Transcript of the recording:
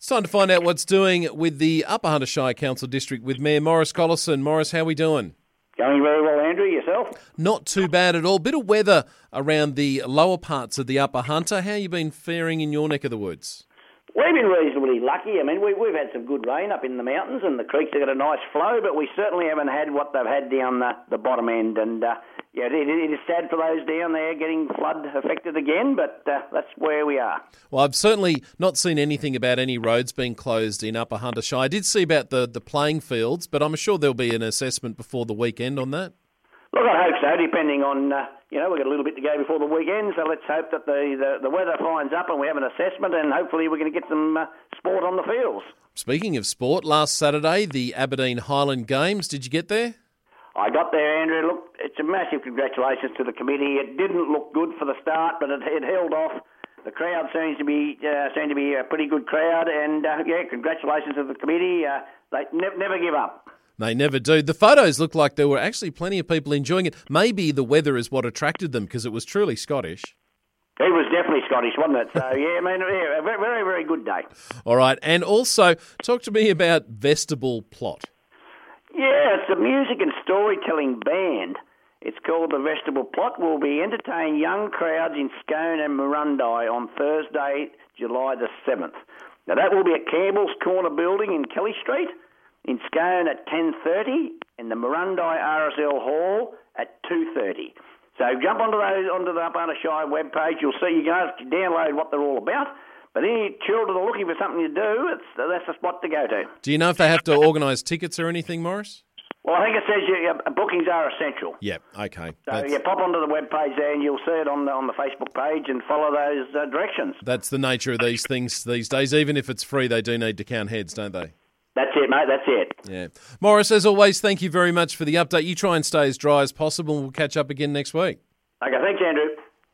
It's time to find out what's doing with the Upper Hunter Shire Council District with Mayor Morris Collison. Morris, how are we doing? Going very well, Andrew. Yourself? Not too bad at all. Bit of weather around the lower parts of the Upper Hunter. How you been faring in your neck of the woods? We've been reasonably lucky. I mean, we've had some good rain up in the mountains and the creeks have got a nice flow, but we certainly haven't had what they've had down the bottom end. And, it is sad for those down there getting flood affected again, but that's where we are. Well, I've certainly not seen anything about any roads being closed in Upper Hunter Shire. I did see about the playing fields, but I'm sure there'll be an assessment before the weekend on that. Look, I hope so, depending on, we've got a little bit to go before the weekend, so let's hope that the weather finds up and we have an assessment and hopefully we're going to get some sport on the fields. Speaking of sport, last Saturday, the Aberdeen Highland Games, did you get there? I got there, Andrew. Look, it's a massive congratulations to the committee. It didn't look good for the start, but it held off. The crowd seems to be a pretty good crowd, and congratulations to the committee. They never give up. They never do. The photos looked like there were actually plenty of people enjoying it. Maybe the weather is what attracted them because it was truly Scottish. It was definitely Scottish, wasn't it? So, a very, very, very good day. All right. And also, talk to me about Vestibule Plot. Yeah, it's a music and storytelling band. It's called the Vestibule Plot. Will be entertaining young crowds in Scone and Marundi on Thursday, July the 7th. Now, that will be at Campbell's Corner Building in Kelly Street, in Scone at 10:30, and the Marundi RSL Hall at 2:30. So jump onto the Upper Hunter Shire webpage. You'll see, you can download what they're all about. But any children are looking for something to do, that's the spot to go to. Do you know if they have to organise tickets or anything, Morris? Well, I think it says bookings are essential. Yeah, okay. So pop onto the webpage there and you'll see it on the Facebook page and follow those directions. That's the nature of these things these days. Even if it's free, they do need to count heads, don't they? That's it, mate. That's it. Yeah. Morris, as always, thank you very much for the update. You try and stay as dry as possible and we'll catch up again next week. Okay, thanks, Andrew.